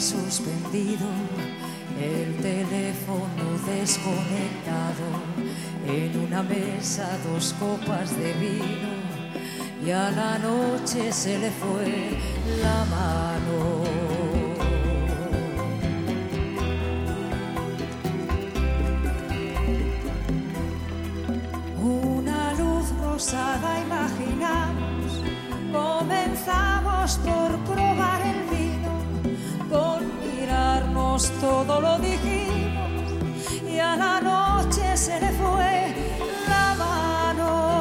suspendido, el teléfono desconectado, en una mesa 2 copas de vino, y a la noche se le fue la mano. Una luz rosada imaginamos, comenzamos por probar el vino, por mirarnos todo lo dijimos, y a la noche se le fue la mano.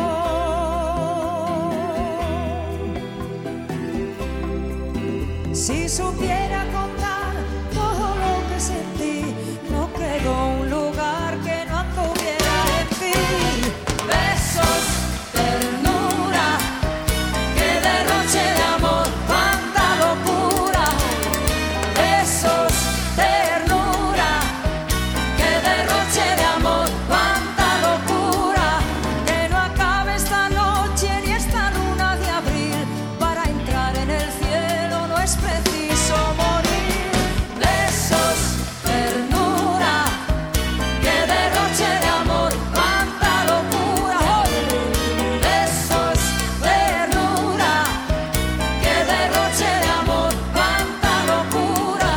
Si supiera contar todo lo que sentí, no quedó un lugar que no anduviera en ti. Besos, ternura, qué derroche de amor, cuánta locura. Besos, ternura, qué derroche de amor, cuánta locura. Que no acabe esta noche ni esta luna de abril, para entrar en el cielo no es preciso morir. Besos, ternura, qué derroche de amor, cuánta locura. Besos, ternura, qué derroche de amor, cuánta locura.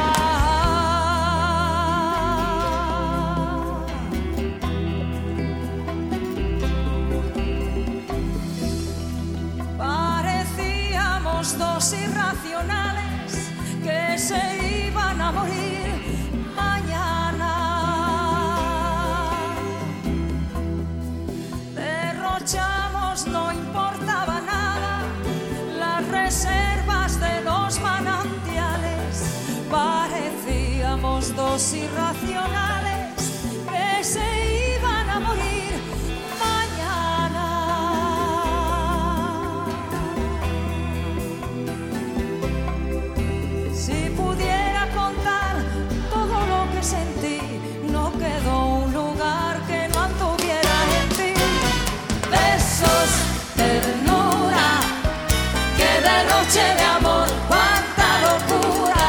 Parecíamos 2 irracionales que se iban a morir mañana. Derrochamos, no importaba nada, las reservas de los manantiales. Parecíamos 2 irracionales que se iban a morir mañana. Si pudiera contar todo lo que sentí, no quedó un lugar que no anduviera en ti. Besos, ternura, qué derroche de amor, cuánta locura.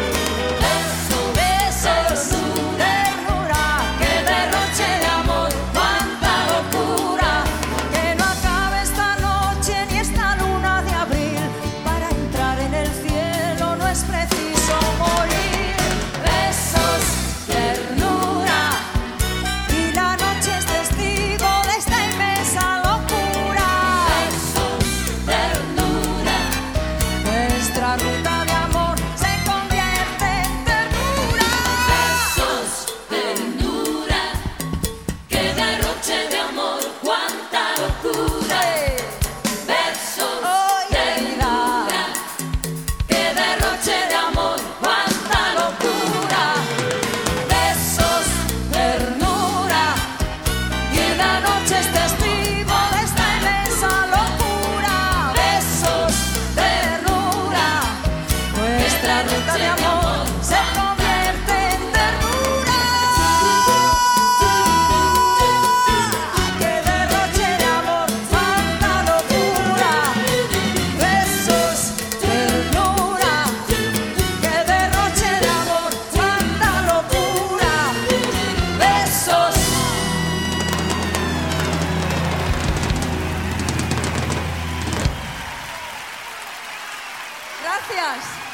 Besos, ternura, qué derroche de amor, cuánta locura. Que no acabe esta noche ni esta luna de abril, para entrar en el cielo no es preciso morir. Besos, ternura, y la noche es testigo de esta inmensa locura. Besos, ternura, nuestra ruta de amor se convierte en ternura. Besos, ternura, qué derroche de amor, cuánta locura. Besos, ternura, qué derroche de amor, cuánta locura. Besos, ternura, y la noche es testigo de esta inmensa locura. Besos, ternura, nuestra ruta de amor se convierte en ternura. Qué derroche de amor, cuánta locura. Besos, ternura, qué derroche de amor, cuánta locura. Besos. Gracias.